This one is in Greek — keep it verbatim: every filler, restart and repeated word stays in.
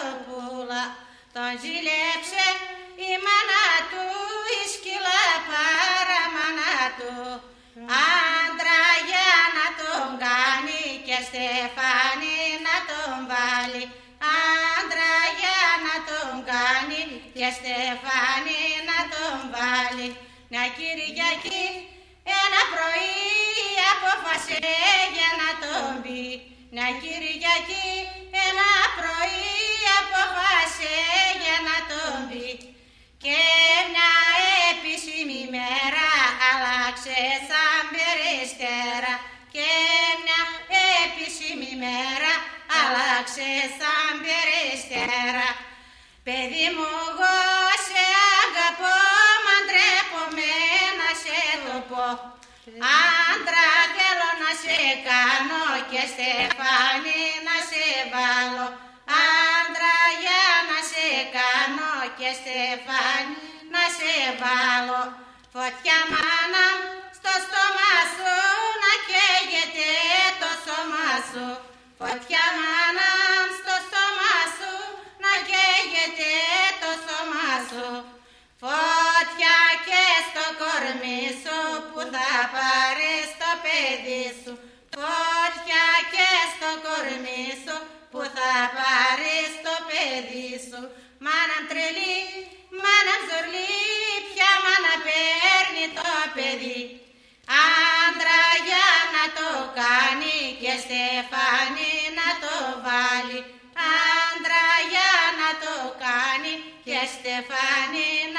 πουλά. Τον ζήλεψε η μάνα του, η σκύλα παραμάνα του. Άντρα για να τον κάνει και στεφάνι να τον βάλει. Άντρα για να τον κάνει και στεφάνι να τον βάλει. Μια Κυριακή ένα πρωί απόφασε για να τον πει. Μια Κυριακή ένα πρωί απόφασε για να τον πει. Και μια επίσημη μέρα άλλαξε σαν περιστέρα. Και μια επίσημη μέρα άλλαξε σαν περιστέρα. Παιδί μου εγώ σε αγαπώ, μα ντρέπομαι να σε το πω. Άντρα θέλω να σε κάνω και στεφάνι να σε βάλω. Άντρα για να σε κάνω και στεφάνι να σε βάλω. Φωτιά μάνα στο στόμα σου να καίγεται το σώμα σου. Φωτιά μάνα στο στόμα σου να καίγεται το σώμα σου. Φωτιά και στο κορμί σου που θα πάρεις το παιδί σου. Φωτιά και στο κορμί σου που θα πάρεις το παιδί σου. Μάνα τρελή, μάνα ζορλή, ποια μάνα παίρνει το παιδί. Άντρα για να το κάνει και στεφάνι να το βάλει. Άντρα για να το κάνει και στεφάνι